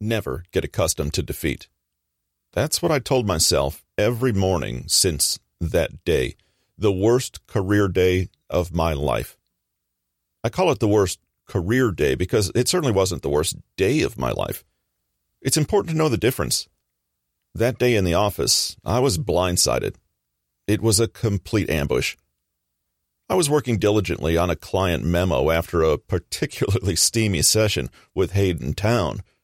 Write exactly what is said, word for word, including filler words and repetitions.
Never get accustomed to defeat. That's what I told myself every morning since that day, the worst career day of my life. I call it the worst career day because it certainly wasn't the worst day of my life. It's important to know the difference. That day in the office, I was blindsided. It was a complete ambush. I was working diligently on a client memo after a particularly steamy session with Hayden Town,